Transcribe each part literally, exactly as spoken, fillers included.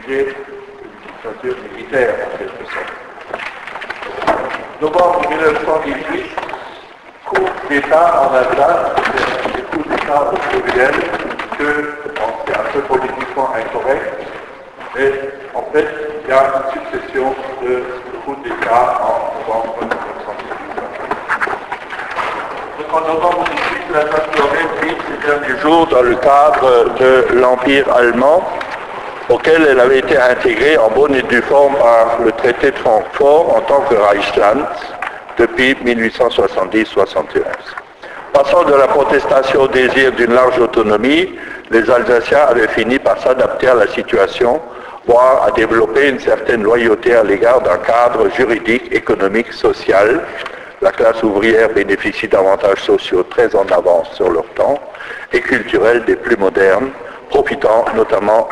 ériger une dictature militaire, en quelque sorte. Novembre mille neuf cent dix-huit, coup d'État en Alsace, c'est des coups d'État au pluriel que, bon, c'est un peu politiquement incorrect, mais en fait, il y a une succession de coups d'État en novembre mille neuf cent dix-huit. Donc en novembre mille neuf cent dix-huit, l'Alsace-Lorraine vit ces derniers jours dans le cadre de l'Empire allemand, auquel elle avait été intégrée en bonne et due forme par le traité de Francfort en tant que Reichsland depuis mille huit cent soixante-dix soixante et onze. Passant de la protestation au désir d'une large autonomie, les Alsaciens avaient fini par s'adapter à la situation, voire à développer une certaine loyauté à l'égard d'un cadre juridique, économique, social. La classe ouvrière bénéficie d'avantages sociaux très en avance sur leur temps et culturels des plus modernes, profitant notamment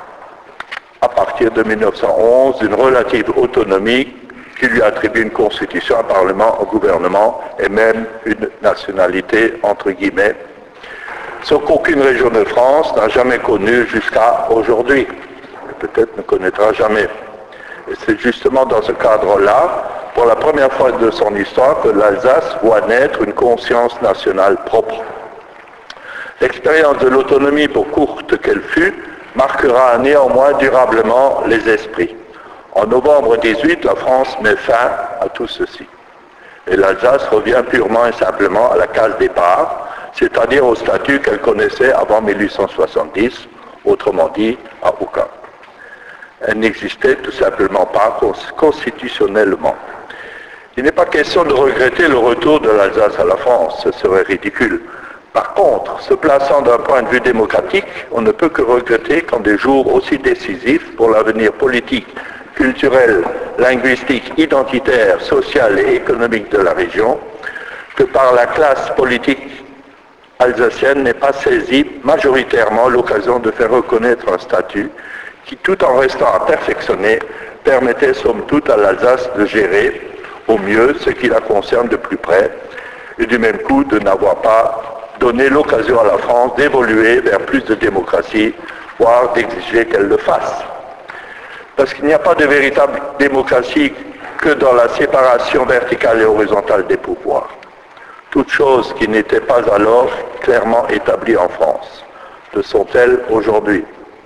à partir de mille neuf cent onze d'une relative autonomie qui lui attribue une constitution, un parlement, un gouvernement et même une nationalité entre guillemets, ce qu'aucune région de France n'a jamais connu jusqu'à aujourd'hui, et peut-être ne connaîtra jamais. Et c'est justement dans ce cadre-là, pour la première fois de son histoire, que l'Alsace voit naître une conscience nationale propre. L'expérience de l'autonomie, pour courte qu'elle fût, marquera néanmoins durablement les esprits. En novembre dix-huit, la France met fin à tout ceci. Et l'Alsace revient purement et simplement à la case départ, c'est-à-dire au statut qu'elle connaissait avant mille huit cent soixante-dix, autrement dit, à aucun. Elle n'existait tout simplement pas constitutionnellement. Il n'est pas question de regretter le retour de l'Alsace à la France, ce serait ridicule. Par contre, se plaçant d'un point de vue démocratique, on ne peut que regretter qu'en des jours aussi décisifs pour l'avenir politique, culturel, linguistique, identitaire, social et économique de la région, que par la classe politique alsacienne n'ait pas saisi majoritairement l'occasion de faire reconnaître un statut qui, tout en restant à perfectionner, permettait somme toute à l'Alsace de gérer au mieux ce qui la concerne de plus près, et du même coup de n'avoir pas donné l'occasion à la France d'évoluer vers plus de démocratie, voire d'exiger qu'elle le fasse. Parce qu'il n'y a pas de véritable démocratie que dans la séparation verticale et horizontale des pouvoirs. Toutes choses qui n'étaient pas alors clairement établies en France le sont-elles aujourd'hui.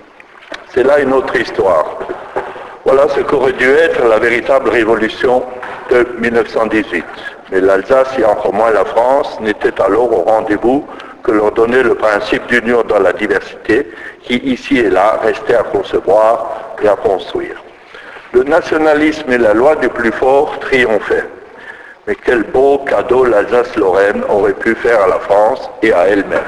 C'est là une autre histoire. Voilà ce qu'aurait dû être la véritable révolution de mille neuf cent dix-huit. Mais l'Alsace, et encore moins la France, n'étaient alors au rendez-vous que leur donnait le principe d'union dans la diversité, qui ici et là restait à concevoir et à construire. Le nationalisme et la loi du plus fort triomphaient. Mais quel beau cadeau l'Alsace-Lorraine aurait pu faire à la France et à elle-même.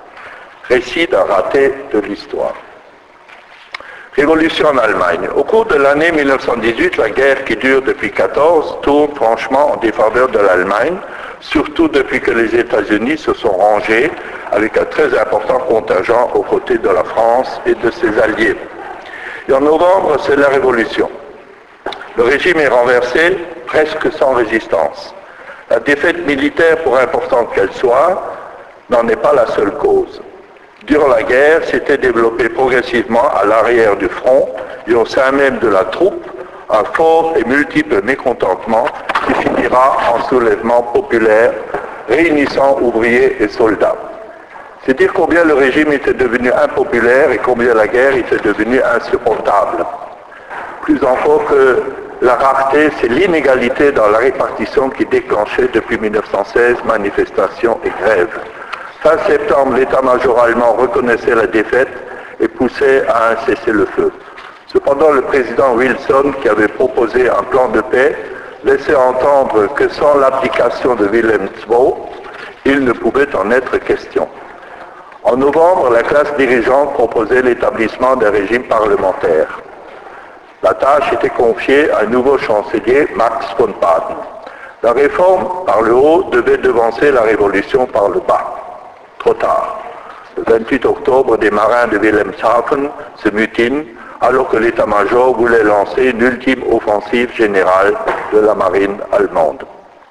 Récit d'un raté de l'histoire. Révolution en Allemagne. Au cours de l'année mille neuf cent dix-huit, la guerre qui dure depuis mille neuf cent quatorze tourne franchement en défaveur de l'Allemagne, surtout depuis que les États-Unis se sont rangés avec un très important contingent aux côtés de la France et de ses alliés. Et en novembre, c'est la révolution. Le régime est renversé presque sans résistance. La défaite militaire, pour importante qu'elle soit, n'en est pas la seule cause. Durant la guerre, s'était développé progressivement à l'arrière du front et au sein même de la troupe un fort et multiple mécontentement qui finira en soulèvement populaire réunissant ouvriers et soldats. C'est dire combien le régime était devenu impopulaire et combien la guerre était devenue insupportable. Plus encore que la rareté, c'est l'inégalité dans la répartition qui déclenchait depuis mille neuf cent seize manifestations et grèves. Fin septembre, l'état-major allemand reconnaissait la défaite et poussait à un cessez-le-feu. Cependant, le président Wilson, qui avait proposé un plan de paix, laissait entendre que sans l'abdication de Wilhelm deux, il ne pouvait en être question. En novembre, la classe dirigeante proposait l'établissement d'un régime parlementaire. La tâche était confiée à un nouveau chancelier, Max von Baden. La réforme par le haut devait devancer la révolution par le bas. Trop tard. Le vingt-huit octobre, des marins de Wilhelmshaven se mutinent alors que l'état-major voulait lancer une ultime offensive générale de la marine allemande.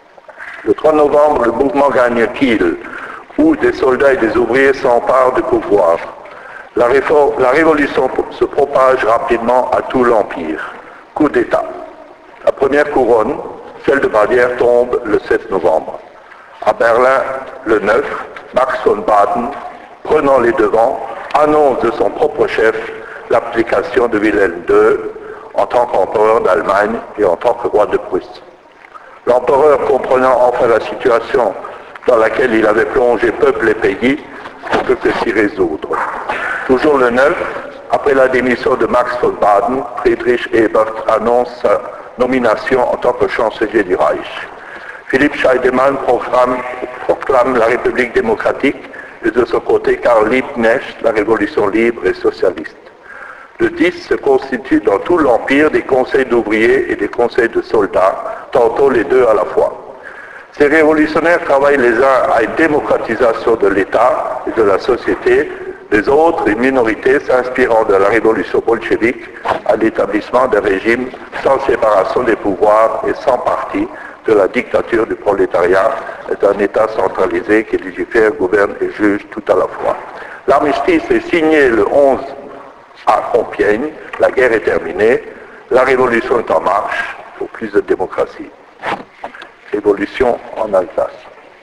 Le trois novembre, le mouvement gagne Kiel, où des soldats et des ouvriers s'emparent du pouvoir. La, réforme, la révolution se propage rapidement à tout l'Empire. Coup d'État. La première couronne, celle de Bavière, tombe le sept novembre. À Berlin, le neuf, Max von Baden, prenant les devants, annonce de son propre chef l'application de Wilhelm deux en tant qu'empereur d'Allemagne et en tant que roi de Prusse. L'empereur, comprenant enfin la situation dans laquelle il avait plongé peuple et pays, ne peut que s'y résoudre. Toujours le neuf, après la démission de Max von Baden, Friedrich Ebert annonce sa nomination en tant que chancelier du Reich. Philippe Scheidemann proclame, proclame la République démocratique et de son côté Karl Liebknecht la Révolution libre et socialiste. Le dix se constitue dans tout l'Empire des conseils d'ouvriers et des conseils de soldats, tantôt les deux à la fois. Ces révolutionnaires travaillent les uns à une démocratisation de l'État et de la société, les autres, les minorités, s'inspirant de la révolution bolchevique à l'établissement d'un régime sans séparation des pouvoirs et sans parti, de la dictature du prolétariat et d'un État centralisé qui légifère, gouverne et juge tout à la fois. L'armistice est signé le onze à Compiègne, la guerre est terminée, la révolution est en marche pour plus de démocratie. Révolution en Alsace.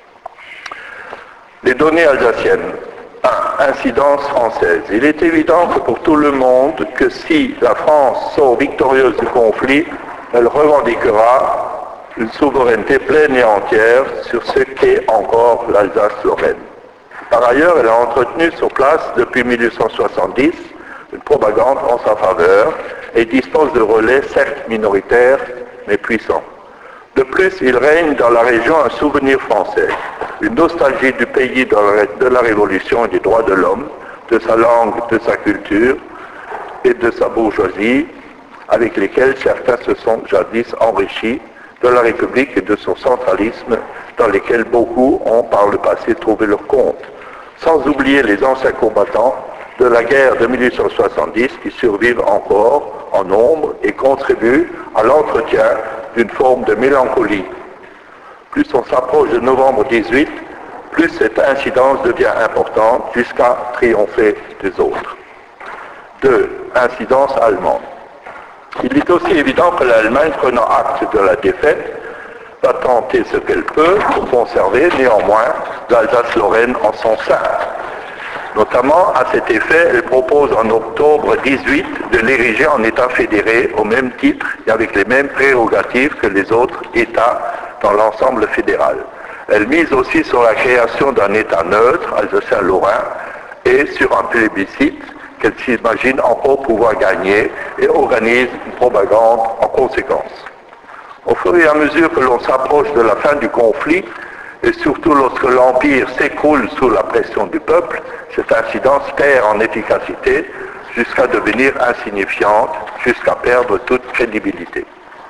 Les données alsaciennes. un. Incidence française. Il est évident que pour tout le monde que si la France sort victorieuse du conflit, elle revendiquera une souveraineté pleine et entière sur ce qu'est encore l'Alsace-Lorraine. Par ailleurs, elle a entretenu sur place depuis mille huit cent soixante-dix une propagande en sa faveur et dispose de relais certes minoritaires mais puissants. De plus, il règne dans la région un souvenir français, une nostalgie du pays de la Révolution et des droits de l'homme, de sa langue, de sa culture et de sa bourgeoisie, avec lesquels certains se sont jadis enrichis, de la République et de son centralisme, dans lesquels beaucoup ont par le passé trouvé leur compte, sans oublier les anciens combattants de la guerre de mille huit cent soixante-dix qui survivent encore en nombre et contribuent à l'entretien d'une forme de mélancolie. Plus on s'approche de novembre dix-huit, plus cette incidence devient importante jusqu'à triompher des autres. deux. Incidence allemande. Il est aussi évident que l'Allemagne, prenant acte de la défaite, va tenter ce qu'elle peut pour conserver néanmoins l'Alsace-Lorraine en son sein. Notamment, à cet effet, elle propose en octobre dix-huit de l'ériger en État fédéré au même titre et avec les mêmes prérogatives que les autres États dans l'ensemble fédéral. Elle mise aussi sur la création d'un État neutre, alsacien-lorrain, et sur un plébiscite qu'elle s'imagine encore pouvoir gagner et organise une propagande en conséquence. Au fur et à mesure que l'on s'approche de la fin du conflit, et surtout lorsque l'Empire s'écroule sous la pression du peuple, cette incidence perd en efficacité jusqu'à devenir insignifiante, jusqu'à perdre toute crédibilité.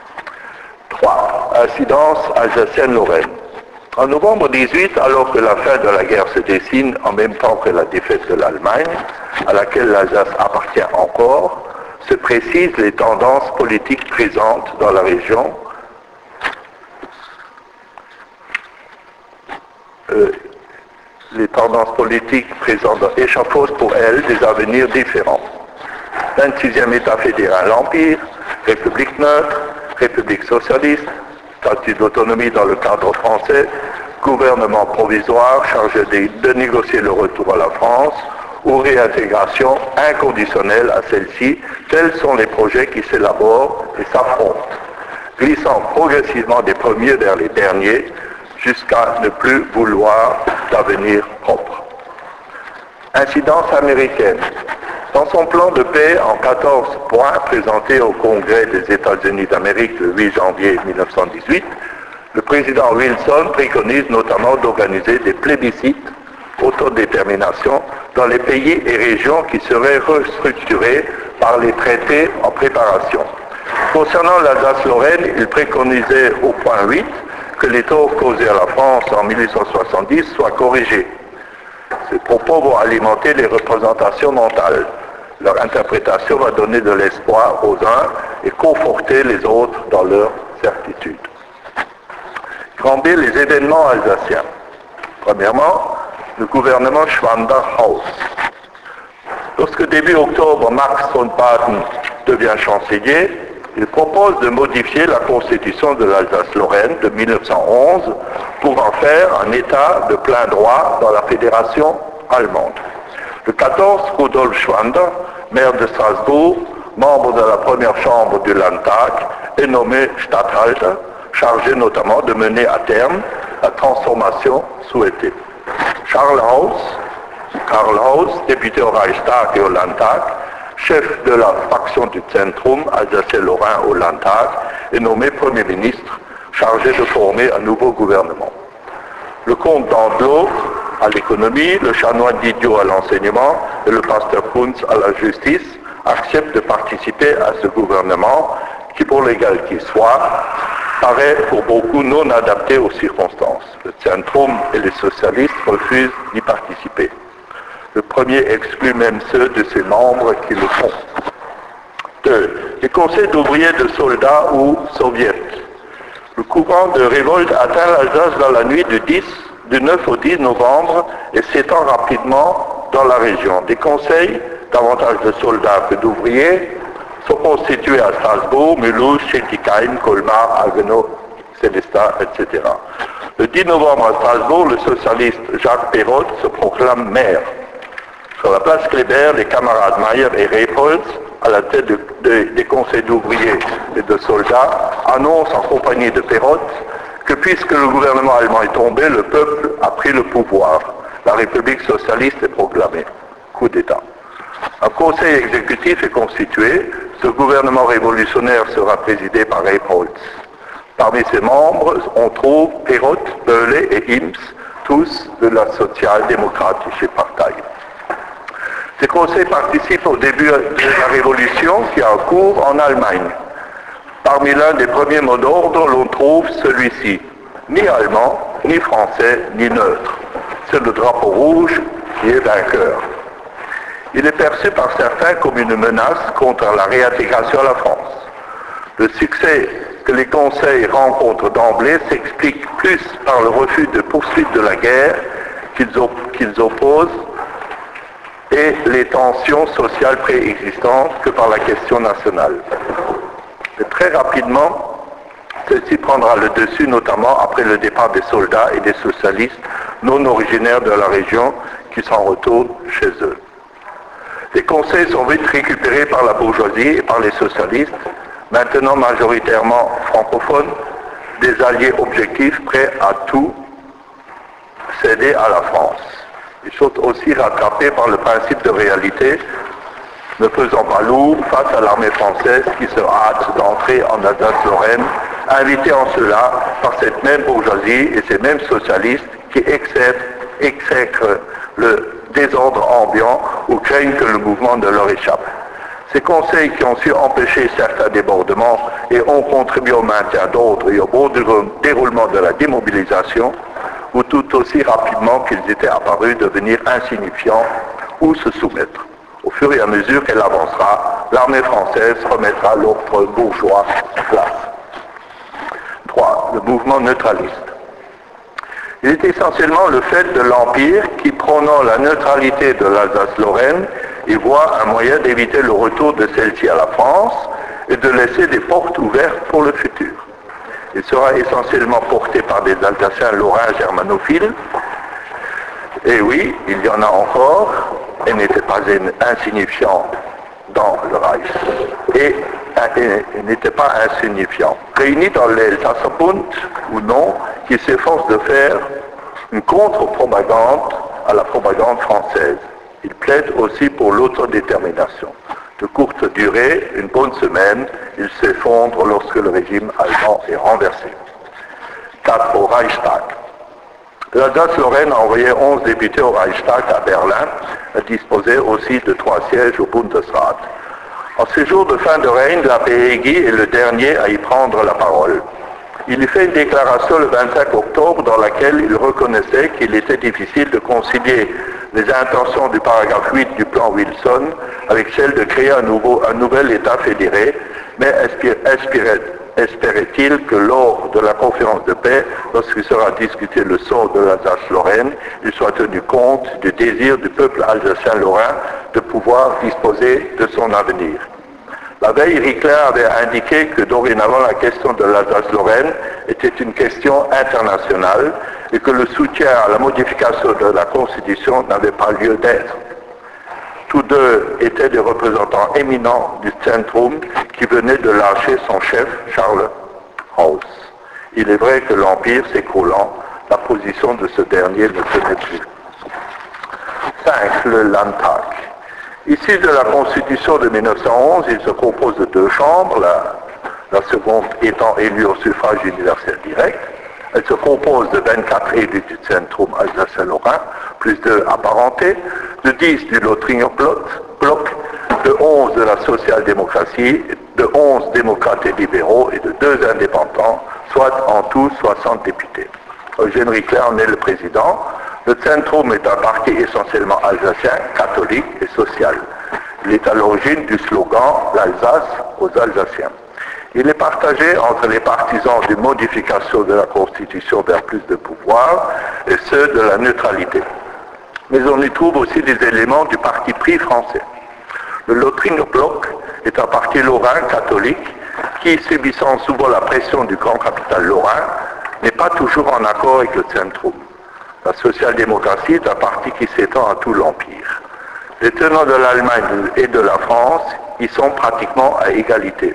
trois. Incidence alsacienne-lorraine. En novembre dix-huit, alors que la fin de la guerre se dessine en même temps que la défaite de l'Allemagne, à laquelle l'Alsace appartient encore, se précisent les tendances politiques présentes dans la région. Euh, les tendances politiques présentes échafaudent pour elles des avenirs différents. vingt-sixième État fédéral, l'Empire, République neutre, République socialiste, statut d'autonomie dans le cadre français, gouvernement provisoire chargé de, de négocier le retour à la France, ou réintégration inconditionnelle à celle-ci, tels sont les projets qui s'élaborent et s'affrontent, glissant progressivement des premiers vers les derniers, jusqu'à ne plus vouloir d'avenir propre. Incidence américaine. Dans son plan de paix en quatorze points présenté au Congrès des États-Unis d'Amérique le huit janvier mille neuf cent dix-huit, le président Wilson préconise notamment d'organiser des plébiscites autodétermination dans les pays et régions qui seraient restructurés par les traités en préparation. Concernant l'Alsace-Lorraine, il préconisait au point huit que les torts causés à la France en mille huit cent soixante-dix soient corrigés. Ces propos vont alimenter les représentations mentales. Leur interprétation va donner de l'espoir aux uns et conforter les autres dans leur certitude. Grand B, les événements alsaciens. Premièrement, le gouvernement Schwander-Haus. Lorsque début octobre, Max von Baden devient chancelier, il propose de modifier la constitution de l'Alsace-Lorraine de mille neuf cent onze pour en faire un État de plein droit dans la fédération allemande. Le quatorze, Rudolf Schwander, maire de Strasbourg, membre de la première chambre du Landtag, est nommé Statthalter, chargé notamment de mener à terme la transformation souhaitée. Charles Haus, Karl Haus, député au Reichstag et au Landtag, chef de la faction du Zentrum Alsacien-Lorrain au Landtag, est nommé Premier ministre, chargé de former un nouveau gouvernement. Le comte d'Andelot à l'économie, le chanoine Didiot à l'enseignement et le pasteur Kunz à la justice acceptent de participer à ce gouvernement qui, pour légal qu'il soit, paraît pour beaucoup non adapté aux circonstances. Le Zentrum et les socialistes refusent d'y participer. Le premier exclut même ceux de ses membres qui le font. deux. Les conseils d'ouvriers de soldats ou soviets. Le courant de révolte atteint l'Alsace dans la nuit du, dix, du neuf au dix novembre et s'étend rapidement dans la région. Des conseils, davantage de soldats que d'ouvriers, sont constitués à Strasbourg, Mulhouse, Schiltigheim, Colmar, Haguenau, Célestat, et cetera. Le dix novembre à Strasbourg, le socialiste Jacques Perrot se proclame maire. Sur la place Kléber, les camarades Mayer et Reipholz, à la tête de, de, des conseils d'ouvriers et de soldats, annoncent en compagnie de Perrot que puisque le gouvernement allemand est tombé, le peuple a pris le pouvoir. La République socialiste est proclamée. Coup d'État. Un conseil exécutif est constitué. Ce gouvernement révolutionnaire sera présidé par Reipholz. Parmi ses membres, on trouve Perrot, Beulet et Ims, tous de la social-démocratische Partei. Ces conseils participent au début de la Révolution qui a cours en Allemagne. Parmi l'un des premiers mots d'ordre, l'on trouve celui-ci. Ni allemand, ni français, ni neutre. C'est le drapeau rouge qui est vainqueur. Il est perçu par certains comme une menace contre la réintégration à la France. Le succès que les conseils rencontrent d'emblée s'explique plus par le refus de poursuite de la guerre qu'ils, op- qu'ils opposent et les tensions sociales préexistantes que par la question nationale. Et très rapidement, ceci prendra le dessus, notamment après le départ des soldats et des socialistes non originaires de la région qui s'en retournent chez eux. Les conseils sont vite récupérés par la bourgeoisie et par les socialistes, maintenant majoritairement francophones, des alliés objectifs prêts à tout céder à la France. Ils sont aussi rattrapés par le principe de réalité, ne faisant pas lourd face à l'armée française qui se hâte d'entrer en Alsace-Lorraine, invitée en cela par cette même bourgeoisie et ces mêmes socialistes qui exècrent le désordre ambiant ou craignent que le mouvement ne leur échappe. Ces conseils qui ont su empêcher certains débordements et ont contribué au maintien d'autres et au bon déroulement de la démobilisation, ou tout aussi rapidement qu'ils étaient apparus devenir insignifiants ou se soumettre. Au fur et à mesure qu'elle avancera, l'armée française remettra l'ordre bourgeois en place. trois. Le mouvement neutraliste. Il est essentiellement le fait de l'Empire qui, prônant la neutralité de l'Alsace-Lorraine, y voit un moyen d'éviter le retour de celle-ci à la France et de laisser des portes ouvertes pour le futur. Il sera essentiellement porté par des Alsaciens lorrains germanophiles. Et oui, il y en a encore, et n'était pas insignifiant dans le Reich. Et, et n'était pas insignifiant. Réunis dans l'Elsasserbund ou non, qui s'efforce de faire une contre-propagande à la propagande française. Il plaide aussi pour l'autodétermination. De courte durée, une bonne semaine, il s'effondre lorsque le régime allemand est renversé. quatre. Au Reichstag. L'Alsace-Lorraine a envoyé onze députés au Reichstag à Berlin. Elle disposait aussi de trois sièges au Bundesrat. En ces jours de fin de règne, la P E G est le dernier à y prendre la parole. Il y fait une déclaration le vingt-cinq octobre dans laquelle il reconnaissait qu'il était difficile de concilier les intentions du paragraphe huit du plan Wilson avec celle de créer un, nouveau, un nouvel État fédéré, mais espérait-il que lors de la conférence de paix, lorsqu'il sera discuté le sort de l'Alsace-Lorraine, il soit tenu compte du désir du peuple alsacien-lorrain de pouvoir disposer de son avenir. La veille, Rickler avait indiqué que dorénavant la question de l'Alsace-Lorraine était une question internationale et que le soutien à la modification de la Constitution n'avait pas lieu d'être. Tous deux étaient des représentants éminents du Zentrum qui venaient de lâcher son chef, Charles Haus. Il est vrai que l'Empire s'écroulant, la position de ce dernier ne tenait plus. cinq. Le Landtag. Issu de la Constitution de mille neuf cent onze, il se compose de deux chambres, la, la seconde étant élue au suffrage universel direct. Elle se compose de vingt-quatre élus du Zentrum alsacien-lorrain, plus deux apparentés, de dix du Lothringer Bloc, de onze de la social-démocratie, de onze démocrates et libéraux et de deux indépendants, soit en tout soixante députés. Eugène Rickler en est le président. Le Zentrum est un parti essentiellement alsacien, catholique et social. Il est à l'origine du slogan « L'Alsace aux Alsaciens ». Il est partagé entre les partisans d'une modification de la Constitution vers plus de pouvoir et ceux de la neutralité. Mais on y trouve aussi des éléments du parti pris français. Le Lothringer Bloc est un parti lorrain catholique qui, subissant souvent la pression du grand capital lorrain, n'est pas toujours en accord avec le Zentrum. La social-démocratie est un parti qui s'étend à tout l'Empire. Les tenants de l'Allemagne et de la France y sont pratiquement à égalité.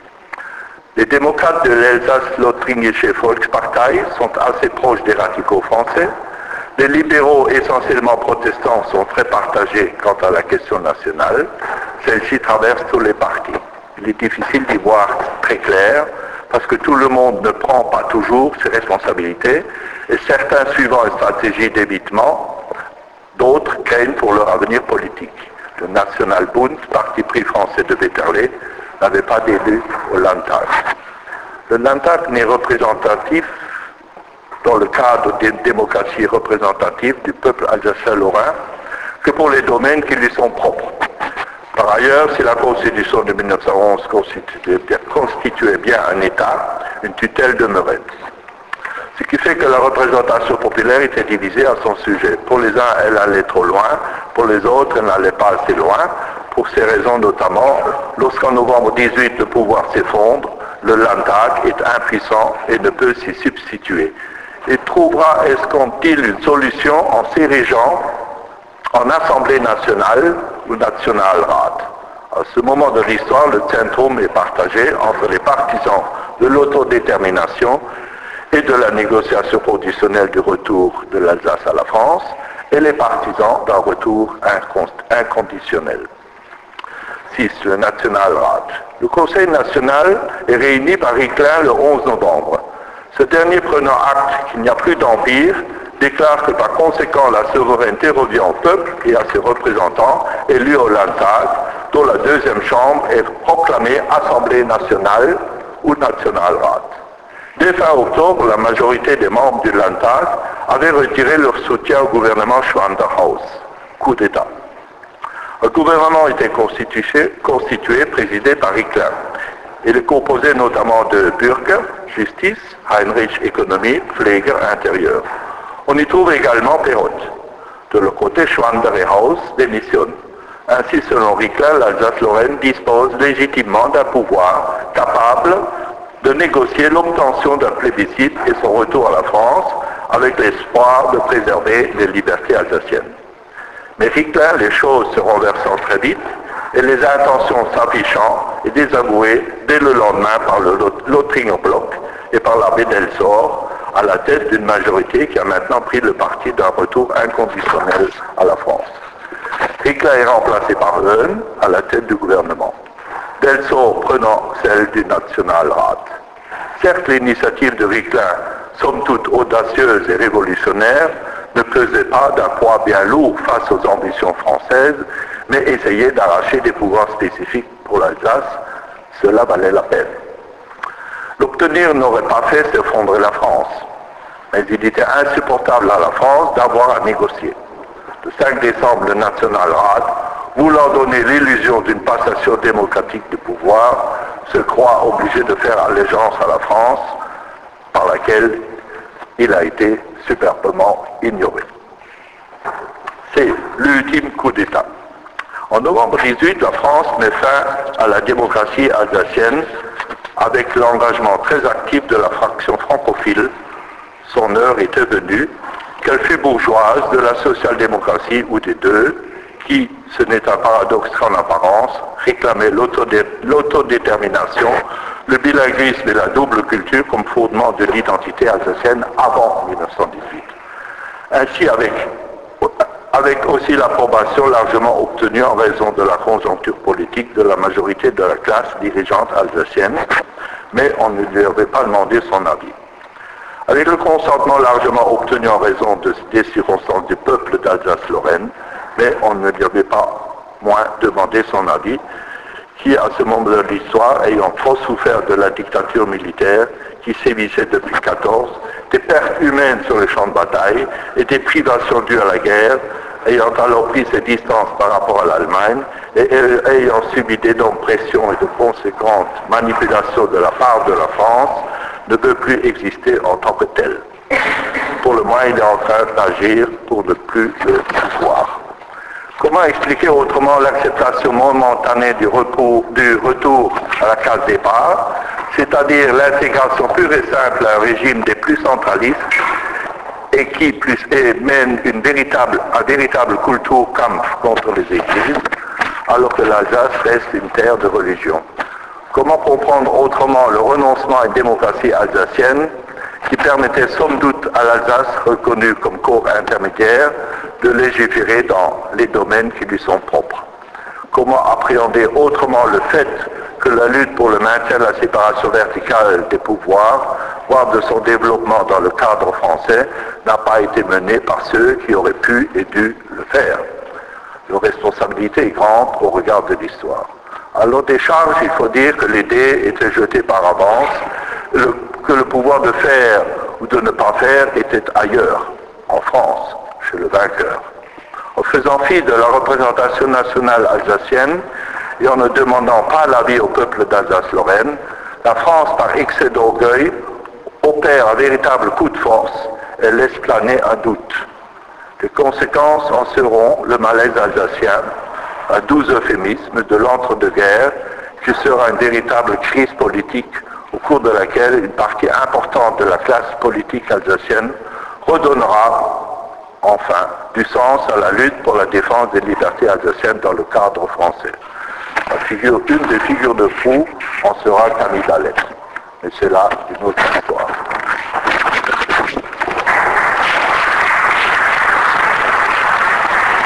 Les démocrates de l'Elsass-Lothringische Volkspartei sont assez proches des radicaux français. Les libéraux essentiellement protestants sont très partagés quant à la question nationale. Celle-ci traverse tous les partis. Il est difficile d'y voir très clair parce que tout le monde ne prend pas toujours ses responsabilités et certains suivant une stratégie d'évitement, d'autres craignent pour leur avenir politique. Le National Bund, parti pris français de Betterlé, n'avait pas d'élu au Landtag. Le Landtag n'est représentatif dans le cadre d'une démocratie représentative du peuple alsacien-lorrain que pour les domaines qui lui sont propres. Par ailleurs, si la Constitution de mille neuf cent onze constituait bien, constituait bien un État, une tutelle demeurait. Ce qui fait que la représentation populaire était divisée à son sujet. Pour les uns, elle allait trop loin, pour les autres, elle n'allait pas assez loin. Pour ces raisons notamment, lorsqu'en novembre dix-huit le pouvoir s'effondre, le Landtag est impuissant et ne peut s'y substituer. Il trouvera, escompte-t-il, une solution en s'érigeant en Assemblée nationale ou Nationalrat. À ce moment de l'histoire, le Zentrum est partagé entre les partisans de l'autodétermination et de la négociation conditionnelle du retour de l'Alsace à la France et les partisans d'un retour inconditionnel. six. Le Nationalrat. Le Conseil national est réuni par Rickler le onze novembre. Ce dernier, prenant acte qu'il n'y a plus d'empire, déclare que par conséquent la souveraineté revient au peuple et à ses représentants élus au Landtag, dont la deuxième chambre est proclamée Assemblée nationale ou Nationalrat. Dès fin octobre, la majorité des membres du Landtag avaient retiré leur soutien au gouvernement Schwanderhaus. Coup d'État. Un gouvernement était constitué, constitué, présidé par Rickler. Il est composé notamment de Bürger, justice, Heinrich, économie, Pfleger, intérieur. On y trouve également Perrott. De leur côté, Schwander et Haus démissionnent. Ainsi, selon Rickler, l'Alsace-Lorraine dispose légitimement d'un pouvoir capable de négocier l'obtention d'un plébiscite et son retour à la France avec l'espoir de préserver les libertés alsaciennes. Mais Rickler, les choses se renversant très vite et les intentions s'affichant et désavouées dès le lendemain par le Lothringer Bloc et par l'abbé Delsor à la tête d'une majorité qui a maintenant pris le parti d'un retour inconditionnel à la France. Rickler est remplacé par Höhn à la tête du gouvernement. Delsor prenant celle du Nationalrat. Certes, l'initiative de Rickler, somme toute audacieuse et révolutionnaire, ne pesait pas d'un poids bien lourd face aux ambitions françaises, mais essayait d'arracher des pouvoirs spécifiques pour l'Alsace, cela valait la peine. L'obtenir n'aurait pas fait s'effondrer la France, mais il était insupportable à la France d'avoir à négocier. Le cinq décembre, le Nationalrat, voulant donner l'illusion d'une passation démocratique du pouvoir, se croit obligé de faire allégeance à la France, par laquelle il a été superbement ignoré. C'est l'ultime coup d'État. En novembre dix-huit, la France met fin à la démocratie alsacienne avec l'engagement très actif de la fraction francophile. Son heure était venue, qu'elle fût bourgeoise, de la social-démocratie ou des deux, qui, ce n'est un paradoxe qu'en apparence, réclamait l'autodé- l'autodétermination, le bilinguisme et la double culture comme fondement de l'identité alsacienne avant mille neuf cent dix-huit. Ainsi, avec, avec aussi l'approbation largement obtenue en raison de la conjoncture politique de la majorité de la classe dirigeante alsacienne, mais on ne lui avait pas demandé son avis. Avec le consentement largement obtenu en raison de, des circonstances du peuple d'Alsace-Lorraine, mais on ne lui avait pas moins demandé son avis, qui, à ce moment de l'histoire, ayant trop souffert de la dictature militaire qui sévissait depuis mille neuf cent quatorze, des pertes humaines sur les champs de bataille et des privations dues à la guerre, ayant alors pris ses distances par rapport à l'Allemagne et ayant subi d'énormes pressions et de conséquentes manipulations de la part de la France, ne peut plus exister en tant que tel. Pour le moins, il est en train d'agir pour ne plus le pouvoir. Comment expliquer autrement l'acceptation momentanée du, repos, du retour à la case départ, c'est-à-dire l'intégration pure et simple à un régime des plus centralistes et qui plus, et mène une véritable, un véritable Kulturkampf contre les églises, alors que l'Alsace reste une terre de religion. Comment comprendre autrement le renoncement à une démocratie alsacienne qui permettait somme toute à l'Alsace, reconnue comme corps intermédiaire, de légiférer dans les domaines qui lui sont propres? Comment appréhender autrement le fait que la lutte pour le maintien de la séparation verticale des pouvoirs, voire de son développement dans le cadre français, n'a pas été menée par ceux qui auraient pu et dû le faire? Leur responsabilité est grande au regard de l'histoire. Alors des charges, il faut dire que les dés étaient jetés par avance, le, que le pouvoir de faire ou de ne pas faire était ailleurs, en France, chez le vainqueur. En faisant fi de la représentation nationale alsacienne et en ne demandant pas l'avis au peuple d'Alsace-Lorraine, la France, par excès d'orgueil, opère un véritable coup de force et laisse planer un doute. Les conséquences en seront le malaise alsacien, un doux euphémisme de l'entre-deux-guerres qui sera une véritable crise politique au cours de laquelle une partie importante de la classe politique alsacienne redonnera enfin du sens à la lutte pour la défense des libertés alsaciennes dans le cadre français. La figure, une des figures de proue en sera Camille Dallet. Mais c'est là une autre histoire.